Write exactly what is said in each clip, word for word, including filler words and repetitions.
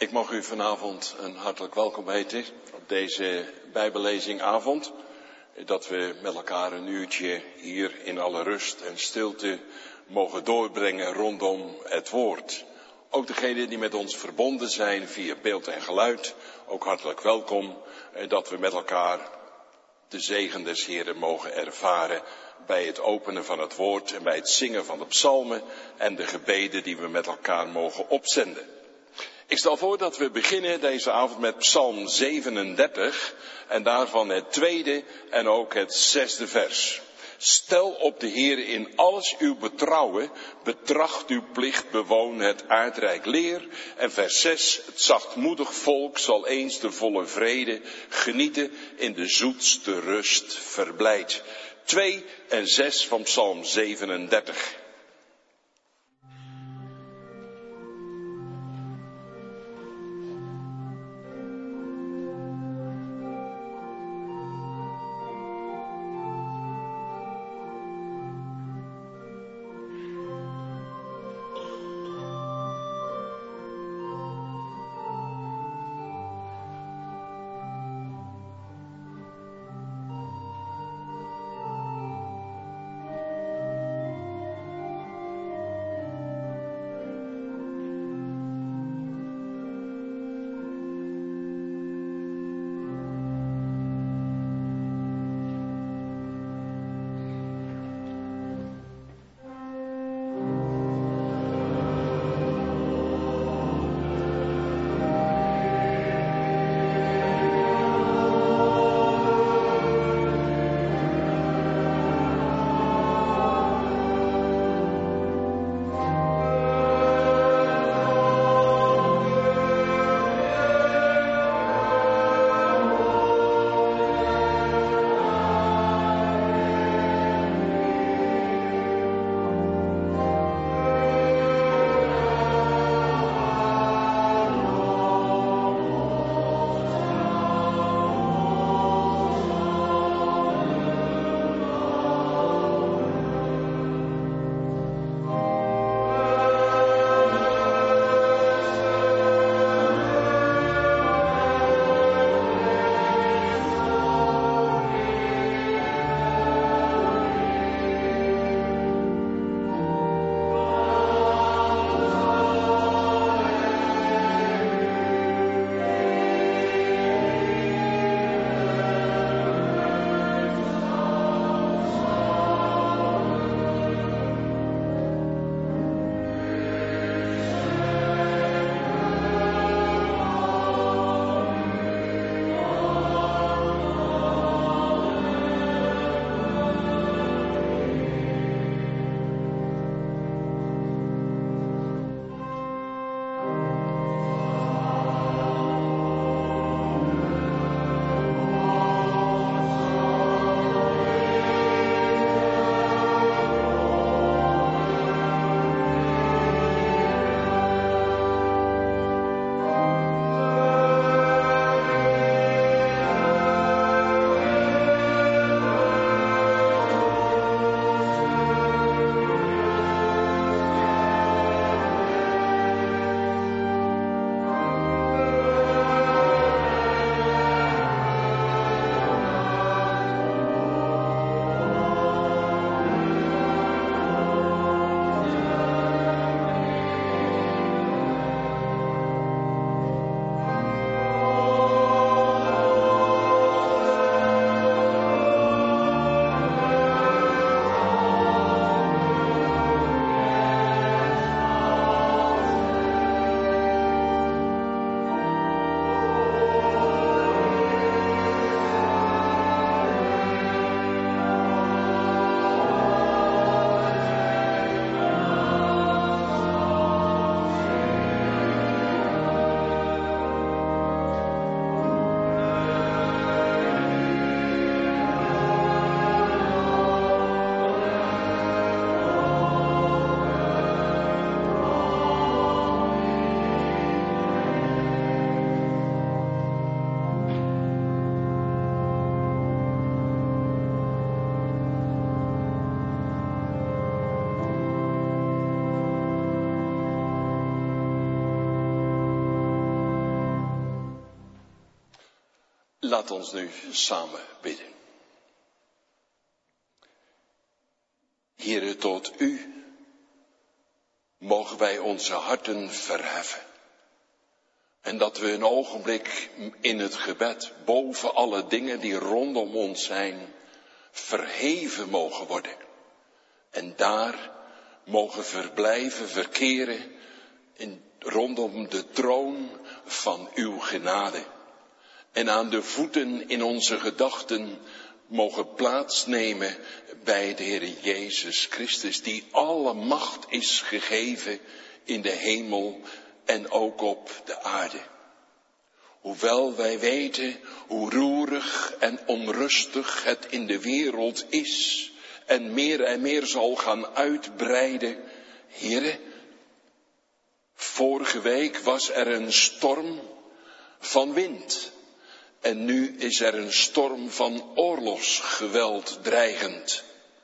Ik mag u vanavond een hartelijk welkom heten op deze bijbellezingavond. Dat we met elkaar een uurtje hier in alle rust en stilte mogen doorbrengen rondom het woord. Ook degenen die met ons verbonden zijn via beeld en geluid, ook hartelijk welkom. Dat we met elkaar de zegen des Heren mogen ervaren bij het openen van het woord en bij het zingen van de psalmen en de gebeden die we met elkaar mogen opzenden. Ik stel voor dat we beginnen deze avond met Psalm zevenendertig en daarvan het tweede en ook het zesde vers. Stel op de Heer in alles uw betrouwen, betracht uw plicht, bewoon het aardrijk leer. En vers zes, het zachtmoedig volk zal eens de volle vrede genieten, in de zoetste rust verblijd. twee en zes van Psalm zevenendertig. Laat ons nu samen bidden. Heere, tot u mogen wij onze harten verheffen. En dat we een ogenblik in het gebed boven alle dingen die rondom ons zijn verheven mogen worden. En daar mogen verblijven, verkeren in, rondom de troon van uw genade. En aan de voeten in onze gedachten mogen plaatsnemen bij de Heer Jezus Christus, die alle macht is gegeven in de hemel en ook op de aarde. Hoewel wij weten hoe roerig en onrustig het in de wereld is en meer en meer zal gaan uitbreiden. Heere, vorige week was er een storm van wind. En nu is er een storm van oorlogsgeweld dreigend.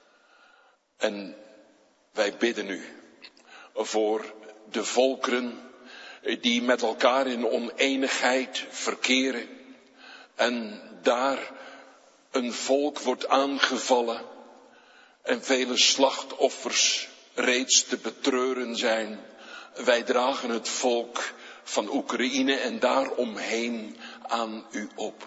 En wij bidden u voor de volkeren die met elkaar in oneenigheid verkeren. En daar een volk wordt aangevallen en vele slachtoffers reeds te betreuren zijn. Wij dragen het volk van Oekraïne en daaromheen aan u op.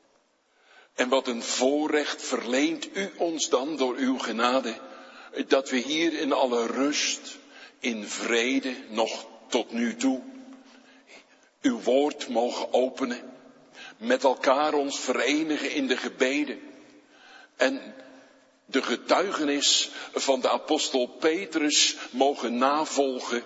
En wat een voorrecht verleent u ons dan door uw genade, dat we hier in alle rust, in vrede, nog tot nu toe, uw woord mogen openen, met elkaar ons verenigen in de gebeden en de getuigenis van de apostel Petrus mogen navolgen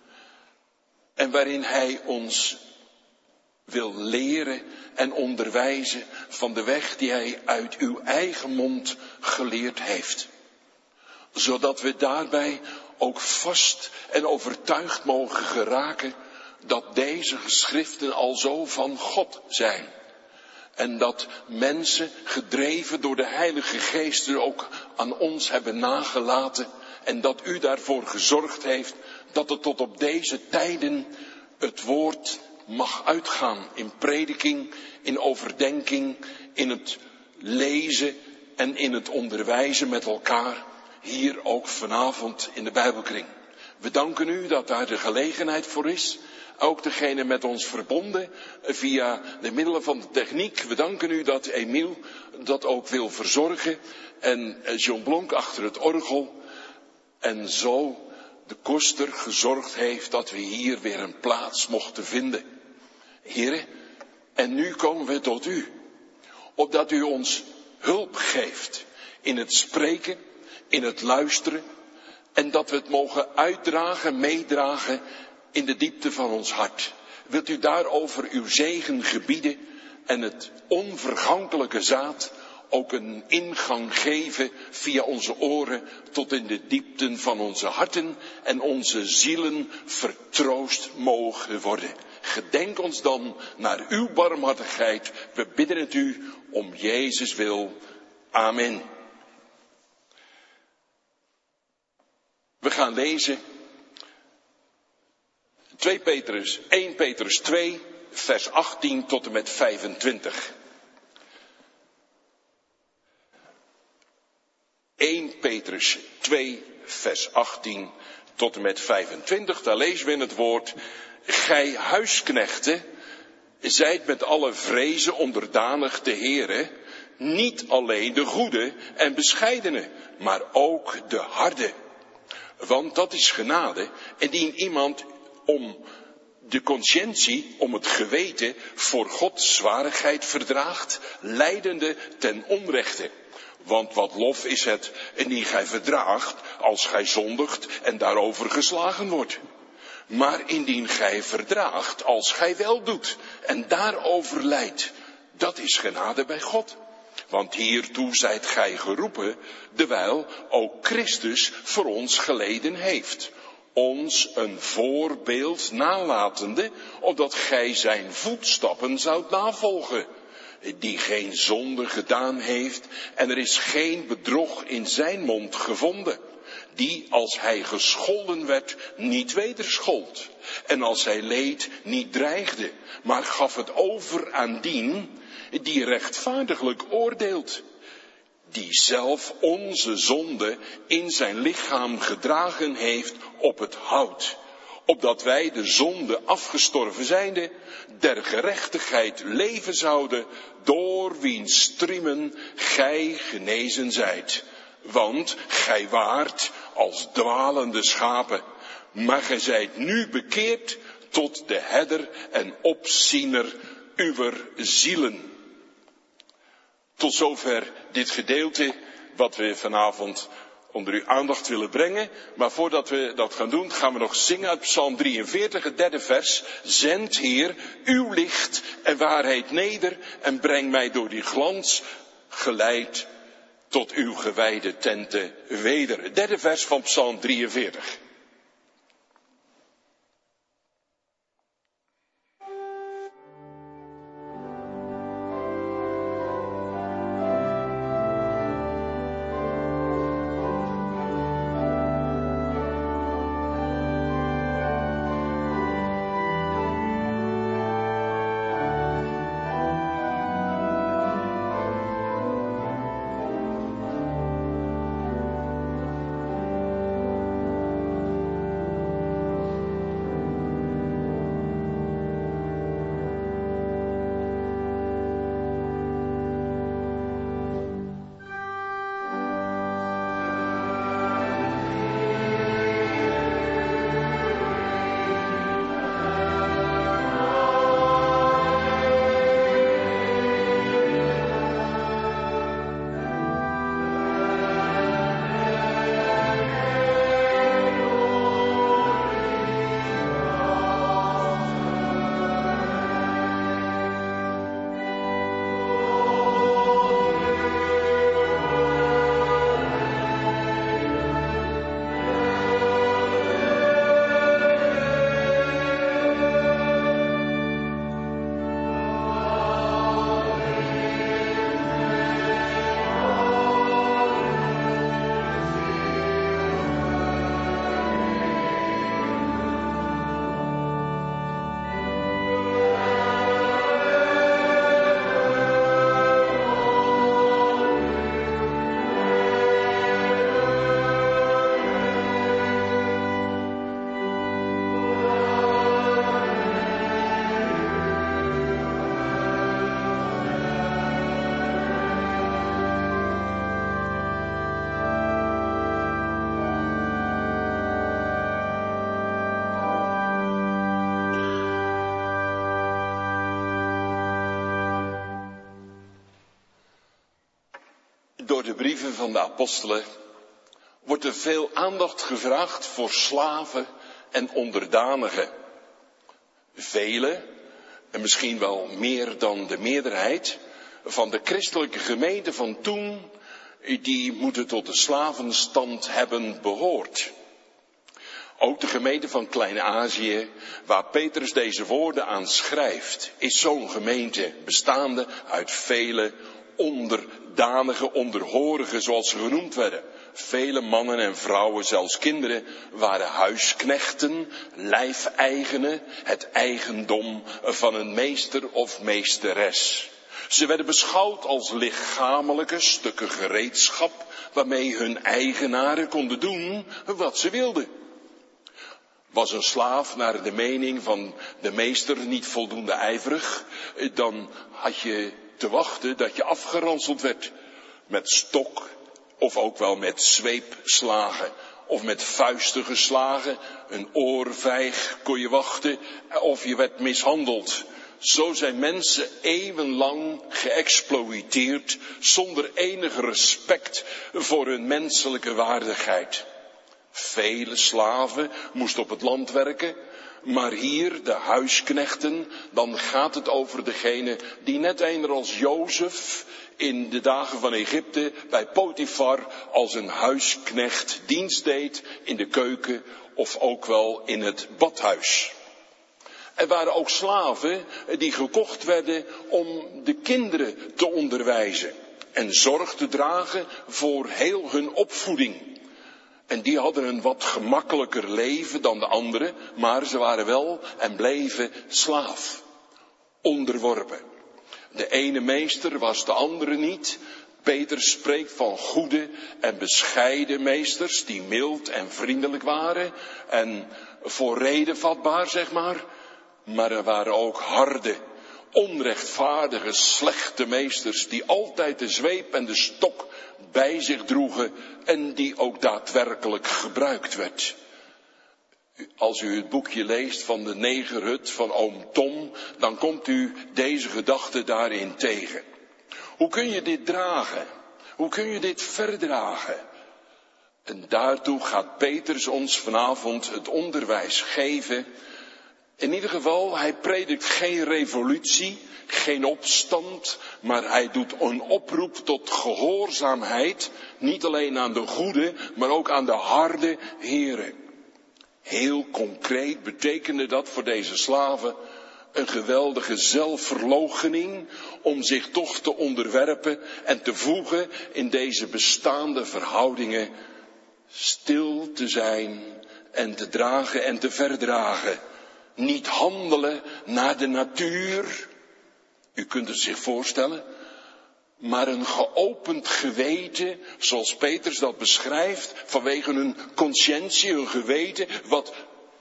en waarin hij ons wil leren en onderwijzen van de weg die hij uit uw eigen mond geleerd heeft. Zodat we daarbij ook vast en overtuigd mogen geraken dat deze geschriften al zo van God zijn. En dat mensen gedreven door de Heilige Geest er ook aan ons hebben nagelaten. En dat u daarvoor gezorgd heeft dat het tot op deze tijden het woord mag uitgaan in prediking, in overdenking, in het lezen en in het onderwijzen met elkaar. Hier ook vanavond in de Bijbelkring. We danken u dat daar de gelegenheid voor is. Ook degene met ons verbonden via de middelen van de techniek. We danken u dat Emiel dat ook wil verzorgen. En John Blonk achter het orgel. En zo de koster gezorgd heeft dat we hier weer een plaats mochten vinden. Heren, en nu komen we tot u. Opdat u ons hulp geeft in het spreken, in het luisteren. En dat we het mogen uitdragen, meedragen in de diepte van ons hart. Wilt u daarover uw zegen gebieden en het onvergankelijke zaad ook een ingang geven via onze oren tot in de diepten van onze harten en onze zielen vertroost mogen worden. Gedenk ons dan naar uw barmhartigheid. We bidden het u om Jezus wil. Amen. We gaan lezen twee Petrus, eerste Petrus twee, vers achttien tot en met vijfentwintig. eerste Petrus twee, vers achttien tot en met vijfentwintig. Daar lezen we in het woord: Gij huisknechten, zijt met alle vrezen onderdanig de Heere, niet alleen de goede en bescheidene, maar ook de harde. Want dat is genade, indien iemand om de conscientie, om het geweten, voor God zwarigheid verdraagt, lijdende ten onrechte. Want wat lof is het indien gij verdraagt, als gij zondigt en daarover geslagen wordt. Maar indien gij verdraagt, als gij wel doet en daarover lijdt, dat is genade bij God. Want hiertoe zijt gij geroepen, dewijl ook Christus voor ons geleden heeft. Ons een voorbeeld nalatende, opdat gij zijn voetstappen zoudt navolgen. Die geen zonde gedaan heeft en er is geen bedrog in zijn mond gevonden. die als hij gescholden werd niet wederschold. En als hij leed niet dreigde, maar gaf het over aan dien die rechtvaardiglijk oordeelt. Die zelf onze zonde in zijn lichaam gedragen heeft op het hout. Opdat wij de zonde afgestorven zijnde, der gerechtigheid leven zouden, door wiens striemen gij genezen zijt. Want gij waart als dwalende schapen, maar gij zijt nu bekeerd tot de herder en opziener uwer zielen. Tot zover dit gedeelte wat we vanavond onder uw aandacht willen brengen. Maar voordat we dat gaan doen, gaan we nog zingen uit Psalm drieënveertig, het derde vers. Zend, Heer, uw licht en waarheid neder en breng mij door die glans geleid tot uw gewijde tenten weder. Het derde vers van Psalm drieënveertig. Door de brieven van de apostelen wordt er veel aandacht gevraagd voor slaven en onderdanigen. Velen, en misschien wel meer dan de meerderheid, van de christelijke gemeente van toen, die moeten tot de slavenstand hebben behoord. Ook de gemeente van Klein-Azië, waar Petrus deze woorden aan schrijft, is zo'n gemeente bestaande uit vele onderdanige, onderhorigen, zoals ze genoemd werden. Vele mannen en vrouwen, zelfs kinderen, waren huisknechten, lijfeigenen, het eigendom van een meester of meesteres. Ze werden beschouwd als lichamelijke stukken gereedschap, waarmee hun eigenaren konden doen wat ze wilden. Was een slaaf naar de mening van de meester niet voldoende ijverig, dan had je te wachten dat je afgeranseld werd. Met stok of ook wel met zweepslagen of met vuisten geslagen. Een oorvijg kon je wachten of je werd mishandeld. Zo zijn mensen eeuwenlang geëxploïteerd zonder enig respect voor hun menselijke waardigheid. Vele slaven moesten op het land werken, maar hier de huisknechten, dan gaat het over degene die net eender als Jozef in de dagen van Egypte bij Potifar als een huisknecht dienst deed in de keuken of ook wel in het badhuis. Er waren ook slaven die gekocht werden om de kinderen te onderwijzen en zorg te dragen voor heel hun opvoeding. En die hadden een wat gemakkelijker leven dan de anderen, maar ze waren wel en bleven slaaf, onderworpen. De ene meester was de andere niet. Petrus spreekt van goede en bescheiden meesters die mild en vriendelijk waren en voor reden vatbaar, zeg maar. Maar er waren ook harde, onrechtvaardige, slechte meesters die altijd de zweep en de stok bij zich droegen en die ook daadwerkelijk gebruikt werd. Als u het boekje leest van de negerhut van oom Tom, dan komt u deze gedachte daarin tegen. Hoe kun je dit dragen? Hoe kun je dit verdragen? En daartoe gaat Petrus ons vanavond het onderwijs geven. In ieder geval, hij predikt geen revolutie, geen opstand, maar hij doet een oproep tot gehoorzaamheid, niet alleen aan de goede, maar ook aan de harde heren. Heel concreet betekende dat voor deze slaven een geweldige zelfverloochening om zich toch te onderwerpen en te voegen in deze bestaande verhoudingen, stil te zijn en te dragen en te verdragen. Niet handelen naar de natuur, u kunt het zich voorstellen, maar een geopend geweten, zoals Petrus dat beschrijft, vanwege hun conscientie, hun geweten, wat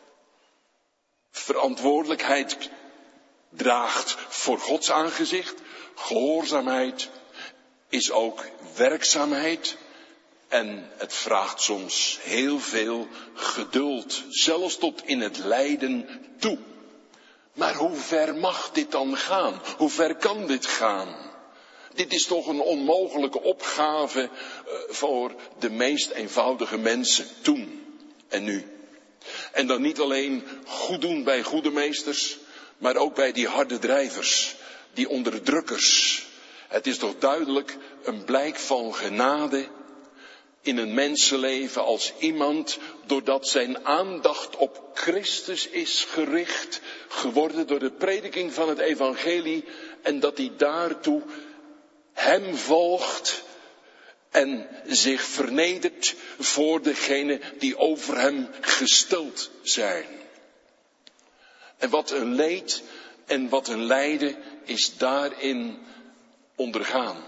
verantwoordelijkheid draagt voor Gods aangezicht. Gehoorzaamheid is ook werkzaamheid en het vraagt soms heel veel geduld, zelfs tot in het lijden toe. Maar hoe ver mag dit dan gaan? Hoe ver kan dit gaan? Dit is toch een onmogelijke opgave voor de meest eenvoudige mensen toen en nu. En dan niet alleen goed doen bij goede meesters, maar ook bij die harde drijvers, die onderdrukkers. Het is toch duidelijk een blijk van genade in een mensenleven als iemand, doordat zijn aandacht op Christus is gericht, geworden door de prediking van het evangelie, en dat hij daartoe hem volgt en zich vernedert voor degenen die over hem gesteld zijn. En wat een leed en wat een lijden is daarin ondergaan.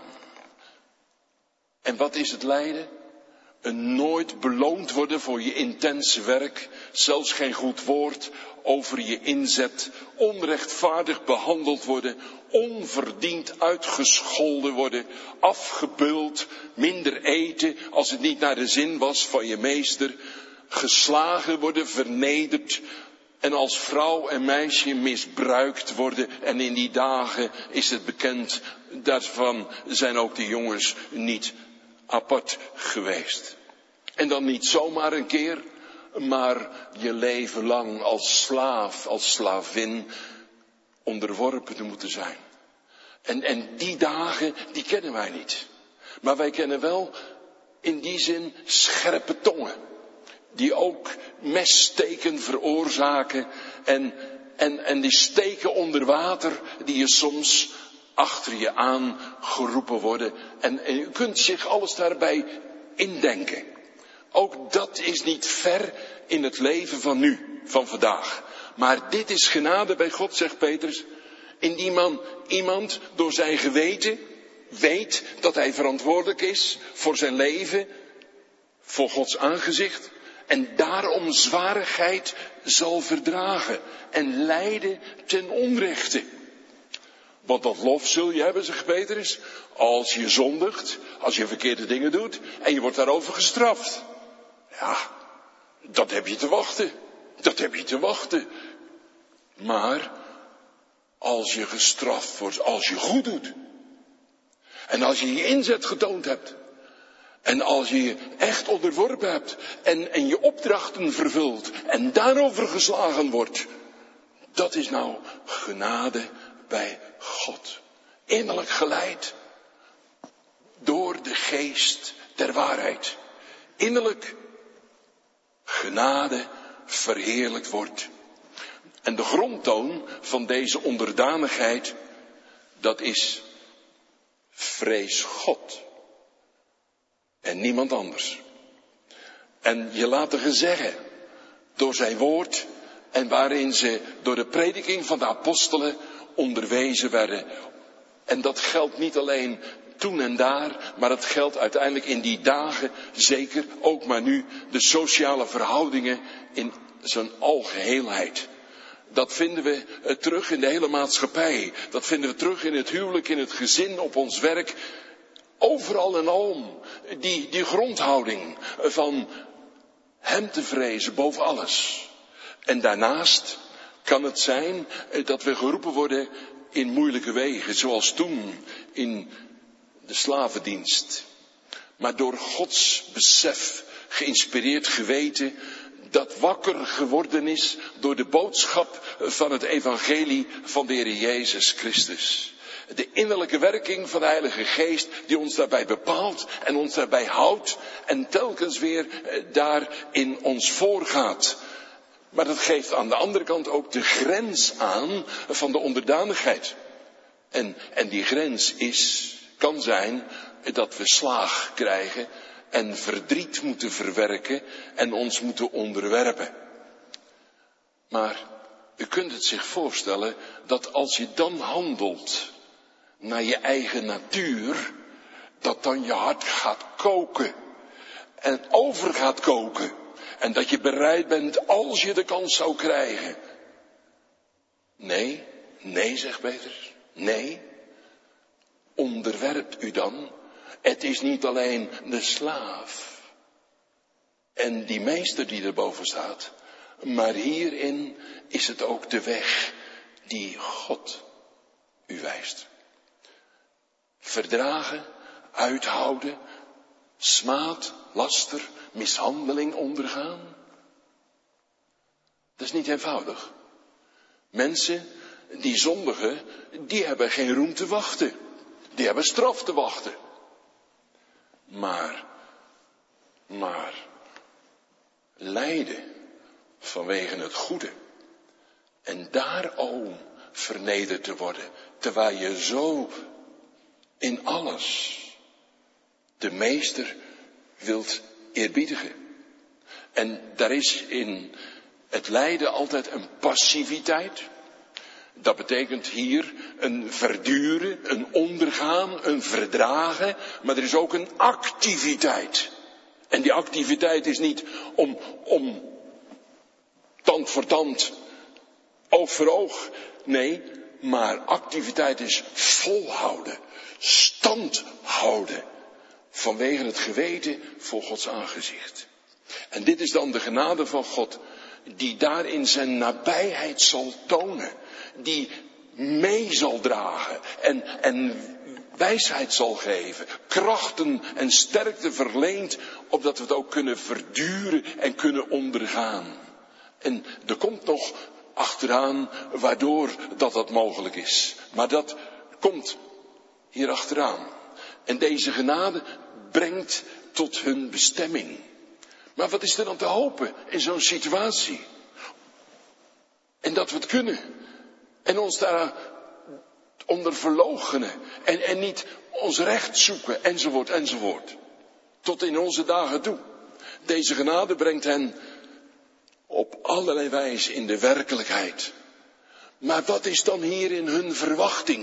En wat is het lijden? Een nooit beloond worden voor je intense werk, zelfs geen goed woord over je inzet, onrechtvaardig behandeld worden, onverdiend uitgescholden worden, afgebeuld, minder eten als het niet naar de zin was van je meester, geslagen worden, vernederd en als vrouw en meisje misbruikt worden. En in die dagen is het bekend, daarvan zijn ook de jongens niet apart geweest. En dan niet zomaar een keer, maar je leven lang als slaaf, als slavin onderworpen te moeten zijn. En, en die dagen, die kennen wij niet. Maar wij kennen wel in die zin scherpe tongen. Die ook messteken veroorzaken. En, en, en die steken onder water die je soms achter je aan geroepen worden. En, en u kunt zich alles daarbij indenken. Ook dat is niet ver in het leven van nu, van vandaag. Maar dit is genade bij God, zegt Petrus. Indien man iemand door zijn geweten weet dat hij verantwoordelijk is voor zijn leven, voor Gods aangezicht, en daarom zwarigheid zal verdragen en lijden ten onrechte. Want dat lof zul je hebben, zegt Petrus, als je zondigt, als je verkeerde dingen doet en je wordt daarover gestraft. Ja, dat heb je te wachten. Dat heb je te wachten. Maar als je gestraft wordt, als je goed doet. En als je je inzet getoond hebt. En als je je echt onderworpen hebt. En, en je opdrachten vervult. En daarover geslagen wordt. Dat is nou genade bij God. Innerlijk geleid. Door de geest der waarheid. Innerlijk genade verheerlijkt wordt. En de grondtoon van deze onderdanigheid, dat is vrees God. En niemand anders. en je laten gezeggen door zijn woord en waarin ze door de prediking van de apostelen onderwezen werden. En dat geldt niet alleen toen en daar, maar het geldt uiteindelijk in die dagen, zeker ook maar nu, de sociale verhoudingen in zijn algeheelheid. Dat vinden we terug in de hele maatschappij. Dat vinden we terug in het huwelijk, in het gezin, op ons werk. Overal en alom. Die, die grondhouding van hem te vrezen boven alles. En daarnaast kan het zijn dat we geroepen worden in moeilijke wegen. Zoals toen in de slavendienst. Maar door Gods besef geïnspireerd geweten dat wakker geworden is door de boodschap van het evangelie van de Heer Jezus Christus. De innerlijke werking van de Heilige Geest die ons daarbij bepaalt en ons daarbij houdt en telkens weer daarin ons voorgaat. Maar dat geeft aan de andere kant ook de grens aan van de onderdanigheid. En, en die grens is, kan zijn dat we slaag krijgen en verdriet moeten verwerken en ons moeten onderwerpen. Maar u kunt het zich voorstellen dat als je dan handelt naar je eigen natuur, dat dan je hart gaat koken en over gaat koken. En dat je bereid bent als je de kans zou krijgen. Nee, nee zegt Petrus, nee. Onderwerpt u dan. Het is niet alleen de slaaf en die meester die erboven staat. Maar hierin is het ook de weg die God u wijst. Verdragen, uithouden, smaad, laster, mishandeling ondergaan. Dat is niet eenvoudig. Mensen die zondigen, die hebben geen roem te wachten. Die hebben straf te wachten. Maar, maar, lijden vanwege het goede. En daarom vernederd te worden, terwijl je zo in alles de meester wilt eerbiedigen. En daar is in het lijden altijd een passiviteit. Dat betekent hier een verduren, een ondergaan, een verdragen. Maar er is ook een activiteit. En die activiteit is niet om, om tand voor tand, oog voor oog. Nee, maar activiteit is volhouden, stand houden. Vanwege het geweten voor Gods aangezicht. En dit is dan de genade van God, die daarin zijn nabijheid zal tonen. Die mee zal dragen en, en wijsheid zal geven. Krachten en sterkte verleent, opdat we het ook kunnen verduren en kunnen ondergaan. En er komt nog achteraan waardoor dat dat mogelijk is. Maar dat komt hier achteraan. En deze genade brengt tot hun bestemming. Maar wat is er dan te hopen in zo'n situatie? En dat we het kunnen. En ons daar onder verloochenen. En, en niet ons recht zoeken. Enzovoort, enzovoort. Tot in onze dagen toe. Deze genade brengt hen op allerlei wijze in de werkelijkheid. Maar wat is dan hier in hun verwachting?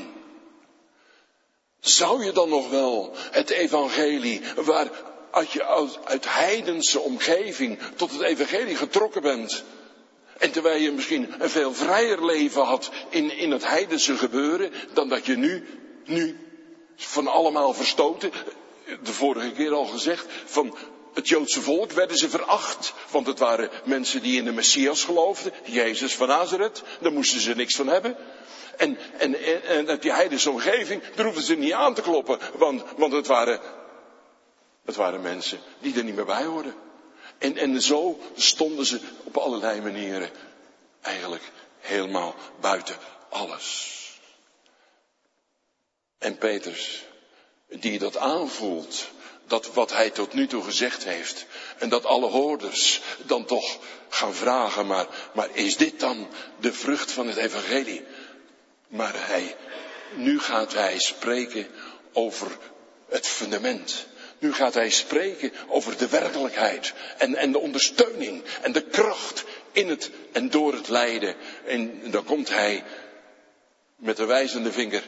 Zou je dan nog wel het evangelie, waar als je uit heidense omgeving tot het evangelie getrokken bent, en terwijl je misschien een veel vrijer leven had in, in het heidense gebeuren, dan dat je nu, nu, van allemaal verstoten, de vorige keer al gezegd, van het Joodse volk werden ze veracht, want het waren mensen die in de Messias geloofden, Jezus van Nazareth, daar moesten ze niks van hebben. En, en, en, en uit die heidense omgeving, daar hoefden ze niet aan te kloppen, want, want het waren, het waren mensen die er niet meer bij hoorden. En, en zo stonden ze op allerlei manieren eigenlijk helemaal buiten alles. En Petrus, die dat aanvoelt, dat wat hij tot nu toe gezegd heeft, en dat alle hoorders dan toch gaan vragen, maar, maar is dit dan de vrucht van het evangelie? Maar hij, nu gaat hij spreken over het fundament. Nu gaat hij spreken over de werkelijkheid en, en de ondersteuning en de kracht in het en door het lijden. En dan komt hij met de wijzende vinger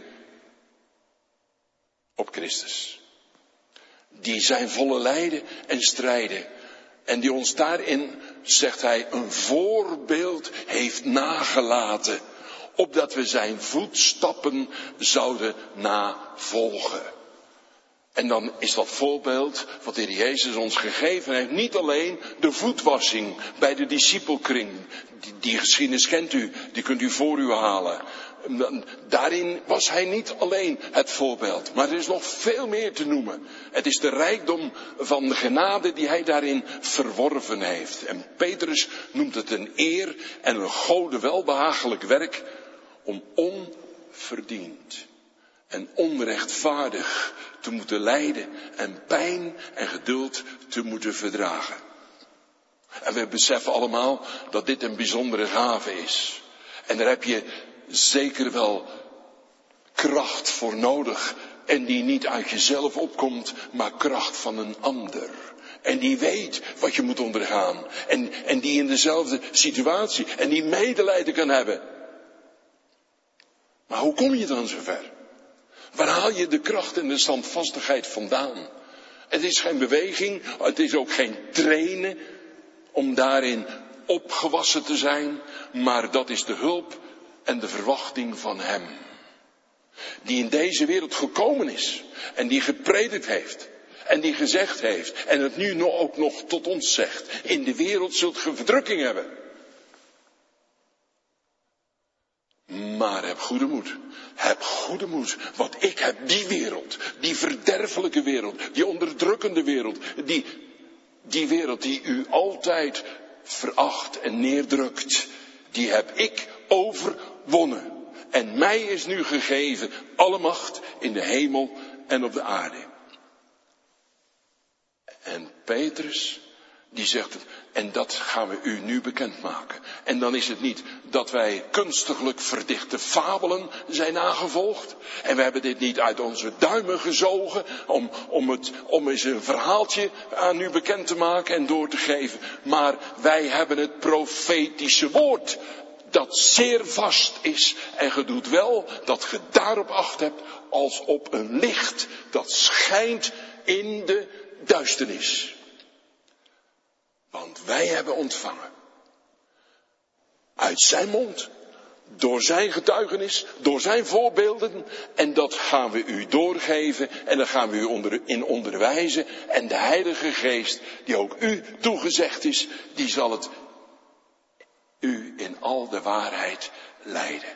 op Christus. Die zijn volle lijden en strijden. En die ons daarin, zegt hij, een voorbeeld heeft nagelaten. Opdat we zijn voetstappen zouden navolgen. En dan is dat voorbeeld wat de Heer Jezus ons gegeven heeft. Niet alleen de voetwassing bij de discipelkring. Die, die geschiedenis kent u, die kunt u voor u halen. Daarin was hij niet alleen het voorbeeld. Maar er is nog veel meer te noemen. Het is de rijkdom van de genade die hij daarin verworven heeft. En Petrus noemt het een eer en een Gode welbehagelijk werk om onverdiend en onrechtvaardig te moeten lijden en pijn en geduld te moeten verdragen. En we beseffen allemaal dat dit een bijzondere gave is. En daar heb je zeker wel kracht voor nodig. En die niet uit jezelf opkomt, maar kracht van een ander. En die weet wat je moet ondergaan. En, en die in dezelfde situatie en die medelijden kan hebben. Maar hoe kom je dan zover? Waar haal je de kracht en de standvastigheid vandaan? Het is geen beweging, het is ook geen trainen om daarin opgewassen te zijn, maar dat is de hulp en de verwachting van Hem. Die in deze wereld gekomen is en die gepredikt heeft en die gezegd heeft en het nu ook nog tot ons zegt. In de wereld zult ge verdrukking hebben. Maar heb goede moed. Heb goede moed. Want ik heb die wereld. Die verderfelijke wereld. Die onderdrukkende wereld. Die, die wereld die u altijd veracht en neerdrukt. Die heb ik overwonnen. En mij is nu gegeven alle macht in de hemel en op de aarde. En Petrus, die zegt het, en dat gaan we u nu bekendmaken. En dan is het niet dat wij kunstiglijk verdichte fabelen zijn nagevolgd. En we hebben dit niet uit onze duimen gezogen om, om, het, om eens een verhaaltje aan u bekend te maken en door te geven. Maar wij hebben het profetische woord dat zeer vast is. En ge doet wel dat ge daarop acht hebt als op een licht dat schijnt in de duisternis. Want wij hebben ontvangen uit zijn mond, door zijn getuigenis, door zijn voorbeelden. En dat gaan we u doorgeven en daar gaan we u onder, in onderwijzen. En de Heilige Geest, die ook u toegezegd is, die zal het u in al de waarheid leiden.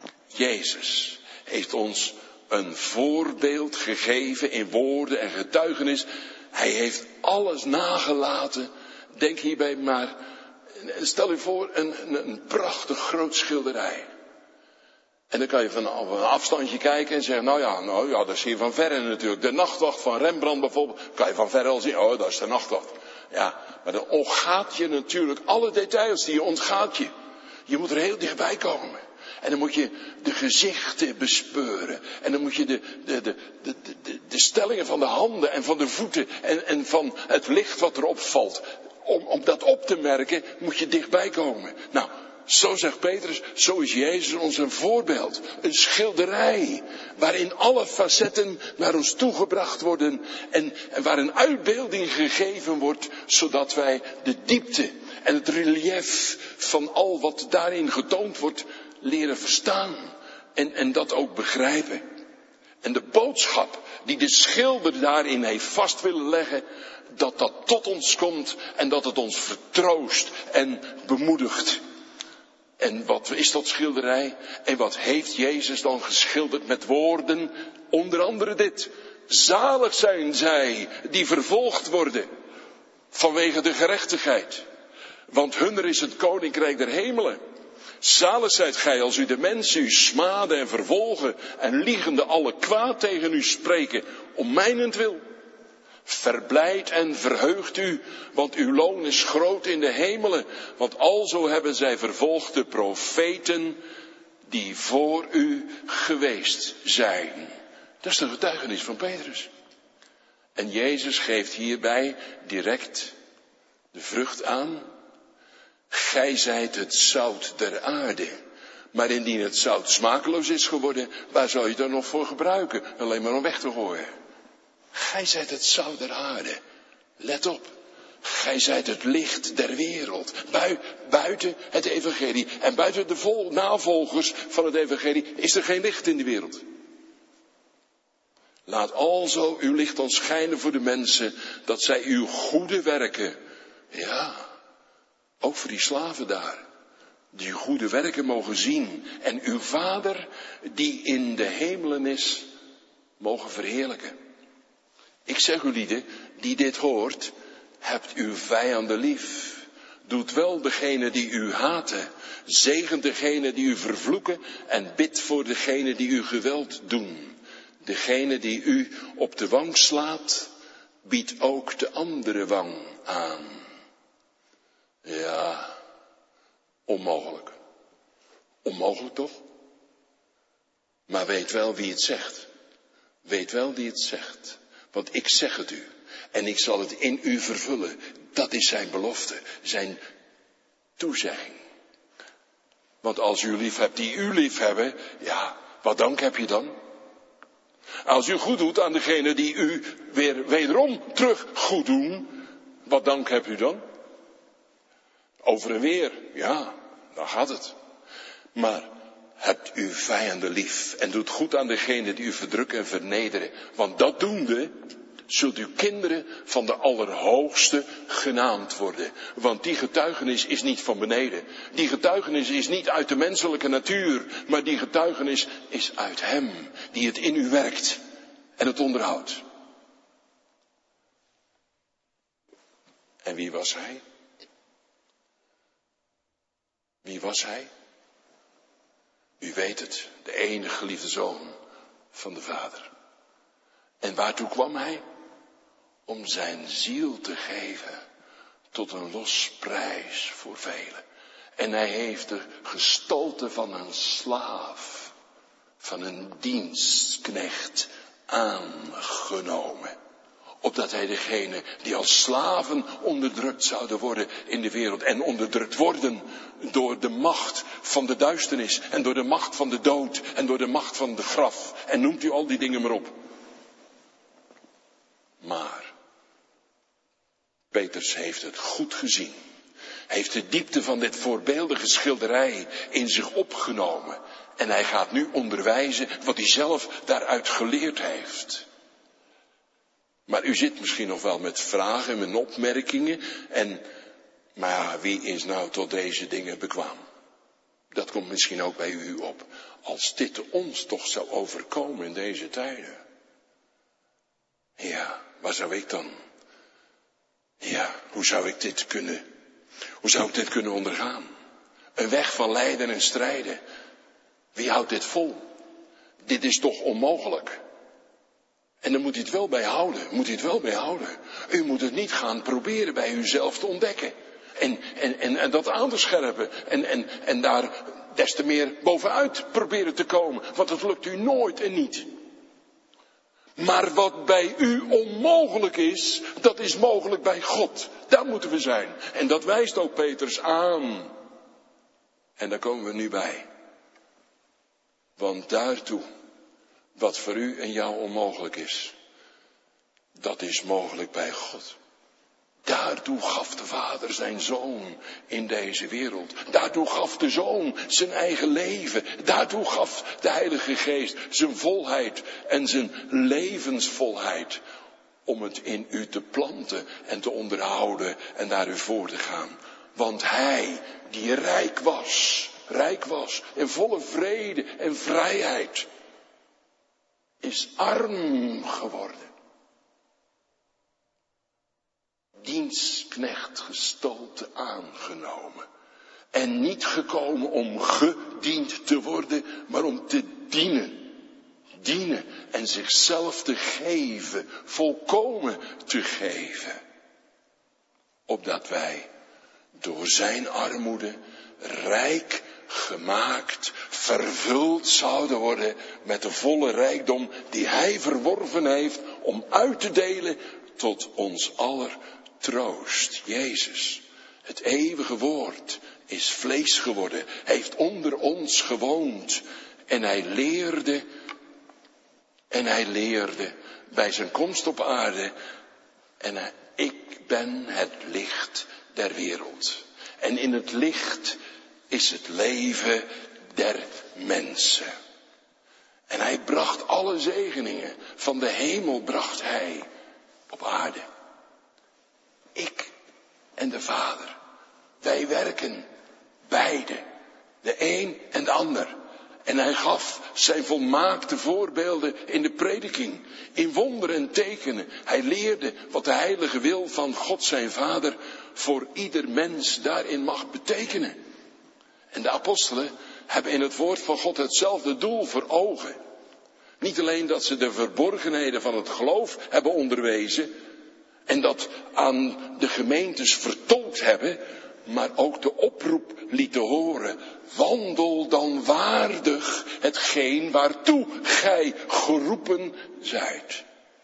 Jezus heeft ons een voorbeeld gegeven in woorden en getuigenis. Hij heeft alles nagelaten. Denk hierbij maar, stel u voor een, een, een prachtig groot schilderij. En dan kan je van een afstandje kijken en zeggen, nou ja, nou ja, dat zie je van verre natuurlijk. De Nachtwacht van Rembrandt bijvoorbeeld, kan je van verre al zien, oh, dat is de Nachtwacht. Ja, maar dan ontgaat je natuurlijk alle details, die ontgaat je. Je moet er heel dichtbij komen. En dan moet je de gezichten bespeuren. En dan moet je de, de, de, de, de, de stellingen van de handen en van de voeten en, en van het licht wat erop valt. Om, om dat op te merken moet je dichtbij komen. Nou, zo zegt Petrus, zo is Jezus ons een voorbeeld. Een schilderij waarin alle facetten naar ons toegebracht worden. En, en waar een uitbeelding gegeven wordt, zodat wij de diepte en het relief van al wat daarin getoond wordt leren verstaan en, en dat ook begrijpen. En de boodschap die de schilder daarin heeft vast willen leggen, dat dat tot ons komt en dat het ons vertroost en bemoedigt. En wat is dat schilderij? En wat heeft Jezus dan geschilderd met woorden? Onder andere dit. Zalig zijn zij die vervolgd worden vanwege de gerechtigheid. Want hunner is het koninkrijk der hemelen. Zalig zijt gij als u de mensen u smaden en vervolgen en liegende alle kwaad tegen u spreken om mijnentwil. Verblijd en verheugt u, want uw loon is groot in de hemelen. Want alzo hebben zij vervolgd de profeten die voor u geweest zijn. Dat is de getuigenis van Petrus. En Jezus geeft hierbij direct de vrucht aan. Gij zijt het zout der aarde. Maar indien het zout smakeloos is geworden, waar zou je het dan nog voor gebruiken? Alleen maar om weg te gooien. Gij zijt het zout der aarde. Let op. Gij zijt het licht der wereld. Bui, buiten het evangelie en buiten de vol, navolgers van het evangelie is er geen licht in de wereld. Laat alzo uw licht dan schijnen voor de mensen, dat zij uw goede werken, ja, ook voor die slaven daar, die uw goede werken mogen zien en uw Vader die in de hemelen is, mogen verheerlijken. Ik zeg u lieden, die dit hoort, hebt uw vijanden lief. Doet wel degene die u haten. Zegent degene die u vervloeken en bid voor degene die u geweld doen. Degene die u op de wang slaat, biedt ook de andere wang aan. Ja, onmogelijk. Onmogelijk toch? Maar weet wel wie het zegt. Weet wel wie het zegt. Want ik zeg het u. En ik zal het in u vervullen. Dat is zijn belofte. Zijn toezegging. Want als u lief hebt die u lief hebben. Ja, wat dank heb je dan? Als u goed doet aan degene die u weer wederom terug goed doen. Wat dank hebt u dan? Over en weer. Ja, dan gaat het. Maar hebt uw vijanden lief. En doet goed aan degene die u verdrukken en vernederen. Want dat doende zult u kinderen van de Allerhoogste genaamd worden. Want die getuigenis is niet van beneden. Die getuigenis is niet uit de menselijke natuur. Maar die getuigenis is uit Hem die het in u werkt en het onderhoudt. En wie was Hij? Wie was Hij? U weet het, de enige geliefde Zoon van de Vader. En waartoe kwam Hij? Om zijn ziel te geven tot een losprijs voor velen. En Hij heeft de gestalte van een slaaf, van een dienstknecht aangenomen. Opdat Hij degene die als slaven onderdrukt zouden worden in de wereld. En onderdrukt worden door de macht van de duisternis. En door de macht van de dood. En door de macht van de graf. En noemt u al die dingen maar op. Maar Petrus heeft het goed gezien. Hij heeft de diepte van dit voorbeeldige schilderij in zich opgenomen. En hij gaat nu onderwijzen wat hij zelf daaruit geleerd heeft. Maar u zit misschien nog wel met vragen en opmerkingen. En, maar ja, wie is nou tot deze dingen bekwaam? Dat komt misschien ook bij u op. Als dit ons toch zou overkomen in deze tijden. Ja, waar zou ik dan? Ja, hoe zou ik dit kunnen? Hoe zou ik dit kunnen ondergaan? Een weg van lijden en strijden. Wie houdt dit vol? Dit is toch onmogelijk? En dan moet u het wel bij houden. Moet u het wel bij houden. U moet het niet gaan proberen bij uzelf te ontdekken. En, en, en, en dat aan te scherpen. En, en, en daar des te meer bovenuit proberen te komen. Want dat lukt u nooit en niet. Maar wat bij u onmogelijk is, dat is mogelijk bij God. Daar moeten we zijn. En dat wijst ook Petrus aan. En daar komen we nu bij. Want daartoe, wat voor u en jou onmogelijk is, dat is mogelijk bij God. Daartoe gaf de Vader zijn Zoon in deze wereld. Daartoe gaf de Zoon zijn eigen leven. Daartoe gaf de Heilige Geest zijn volheid en zijn levensvolheid. Om het in u te planten en te onderhouden en naar u voor te gaan. Want Hij die rijk was, rijk was in volle vrede en vrijheid, is arm geworden. Dienstknecht gestalte aangenomen. En niet gekomen om gediend te worden, maar om te dienen. Dienen en zichzelf te geven, volkomen te geven. Opdat wij door zijn armoede rijk gemaakt, vervuld zouden worden met de volle rijkdom die hij verworven heeft om uit te delen tot ons aller troost. Jezus, het eeuwige woord, is vlees geworden, heeft onder ons gewoond. En hij leerde, en hij leerde bij zijn komst op aarde. En hij, ik ben het licht der wereld. En in het licht is het leven der mensen. En hij bracht alle zegeningen van de hemel bracht hij op aarde. Ik en de Vader, wij werken beide, de een en de ander. En hij gaf zijn volmaakte voorbeelden in de prediking, in wonderen en tekenen. Hij leerde wat de heilige wil van God zijn Vader voor ieder mens daarin mag betekenen. En de apostelen hebben in het woord van God hetzelfde doel voor ogen. Niet alleen dat ze de verborgenheden van het geloof hebben onderwezen en dat aan de gemeentes vertolkt hebben, maar ook de oproep lieten horen: wandel dan waardig hetgeen waartoe gij geroepen zijt.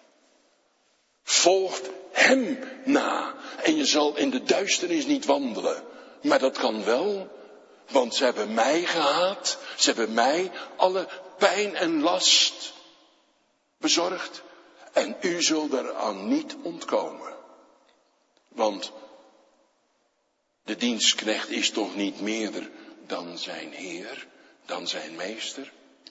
Volgt hem na en je zal in de duisternis niet wandelen. Maar dat kan wel, want ze hebben mij gehaat, ze hebben mij alle pijn en last bezorgd en u zult eraan niet ontkomen. Want de dienstknecht is toch niet meerder dan zijn Heer, dan zijn meester?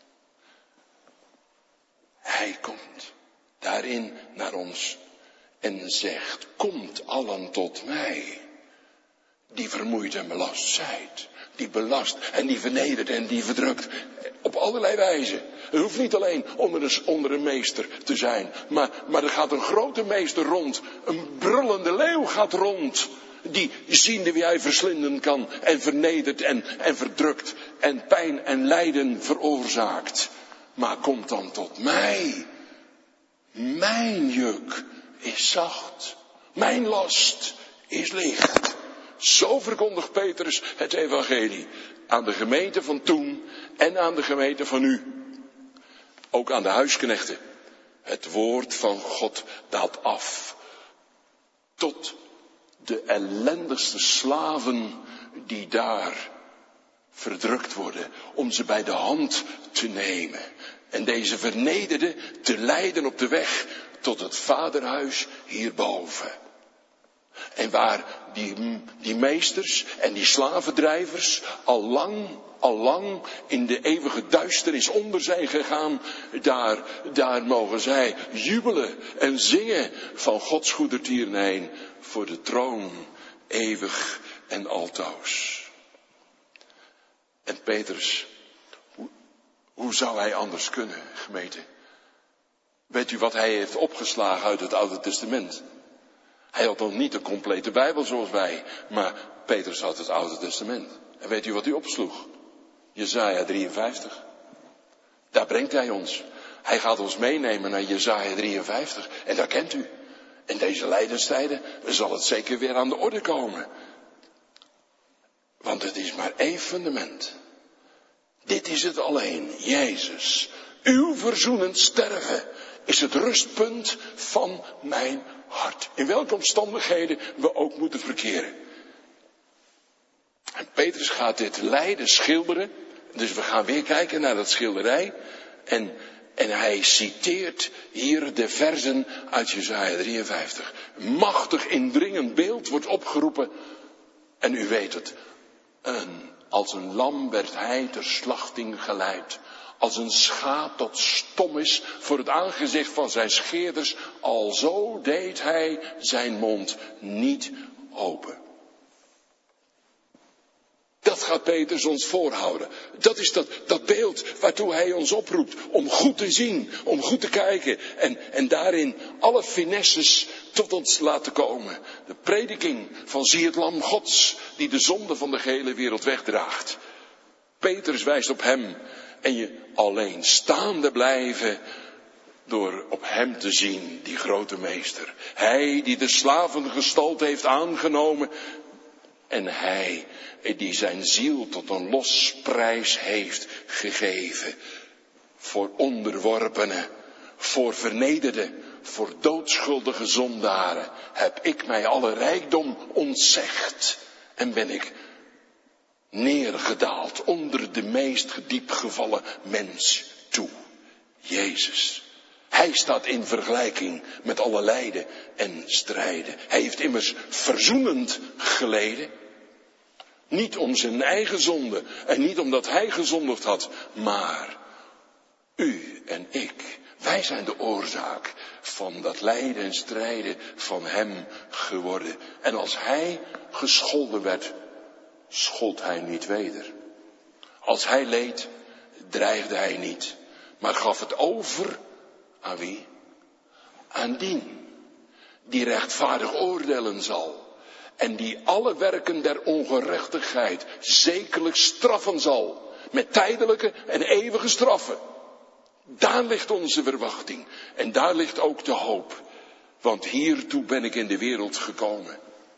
Hij komt daarin naar ons en zegt: komt allen tot mij, die vermoeid en belast zijt, die belast en die vernedert en die verdrukt, op allerlei wijze. Het hoeft niet alleen onder een, onder een meester te zijn, maar, maar er gaat een grote meester rond, een brullende leeuw gaat rond, die ziende wie hij verslinden kan en vernedert en, en verdrukt en pijn en lijden veroorzaakt. Maar komt dan tot mij. Mijn juk is zacht, mijn last is licht. Zo verkondigt Petrus het evangelie aan de gemeente van toen en aan de gemeente van nu. Ook aan de huisknechten. Het woord van God daalt af tot de ellendigste slaven die daar verdrukt worden, om ze bij de hand te nemen en deze vernederde te leiden op de weg tot het vaderhuis hierboven. En waar die, die meesters en die slavendrijvers al lang, al lang in de eeuwige duisternis onder zijn gegaan, daar, daar mogen zij jubelen en zingen van Gods goedertierenheid voor de troon eeuwig en altoos. En Petrus, hoe, hoe zou hij anders kunnen, gemeente? Weet u wat hij heeft opgeslagen uit het Oude Testament? Hij had nog niet de complete Bijbel zoals wij, maar Petrus had het Oude Testament. En weet u wat hij opsloeg? Jesaja drieënvijftig. Daar brengt hij ons. Hij gaat ons meenemen naar Jesaja drieënvijftig. En daar kent u. In deze lijdenstijden zal het zeker weer aan de orde komen. Want het is maar één fundament. Dit is het alleen. Jezus, uw verzoenend sterven is het rustpunt van mijn hart. In welke omstandigheden we ook moeten verkeren. En Petrus gaat dit lijden schilderen. Dus we gaan weer kijken naar dat schilderij. En, en hij citeert hier de versen uit Jesaja drieënvijftig. Machtig indringend beeld wordt opgeroepen. En u weet het. Een, als een lam werd hij ter slachting geleid. Als een schaap dat stom is voor het aangezicht van zijn scheerders, alzo deed hij zijn mond niet open. Dat gaat Petrus ons voorhouden. Dat is dat, dat beeld waartoe hij ons oproept. Om goed te zien, om goed te kijken. En, en daarin alle finesses tot ons laten komen. De prediking van zie het lam Gods, die de zonde van de gehele wereld wegdraagt. Petrus wijst op hem. En je alleen staande blijven door op hem te zien, die grote meester. Hij die de slavengestalte heeft aangenomen. En hij die zijn ziel tot een losprijs heeft gegeven. Voor onderworpenen, voor vernederden, voor doodschuldige zondaren heb ik mij alle rijkdom ontzegd en ben ik neergedaald onder de meest gediep gevallen mens toe. Jezus. Hij staat in vergelijking met alle lijden en strijden. Hij heeft immers verzoenend geleden. Niet om zijn eigen zonde en niet omdat hij gezondigd had, maar u en ik, wij zijn de oorzaak van dat lijden en strijden van hem geworden. En als hij gescholden werd, schold hij niet weder. Als hij leed, dreigde hij niet, maar gaf het over aan wie? Aan dien, die rechtvaardig oordelen zal. En die alle werken der ongerechtigheid zekerlijk straffen zal. Met tijdelijke en eeuwige straffen. Daar ligt onze verwachting. En daar ligt ook de hoop. Want hiertoe ben ik in de wereld gekomen.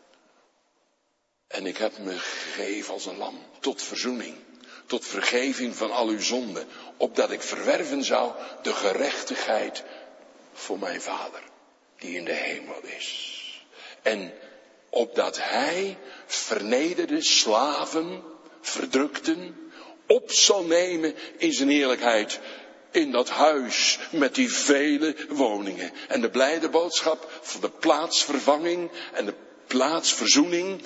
En ik heb me gegeven als een lam tot verzoening. Tot vergeving van al uw zonden. Opdat ik verwerven zou de gerechtigheid voor mijn Vader. Die in de hemel is. En opdat hij vernederde slaven, verdrukten, op zal nemen in zijn heerlijkheid. In dat huis met die vele woningen. En de blijde boodschap van de plaatsvervanging en de plaatsverzoening.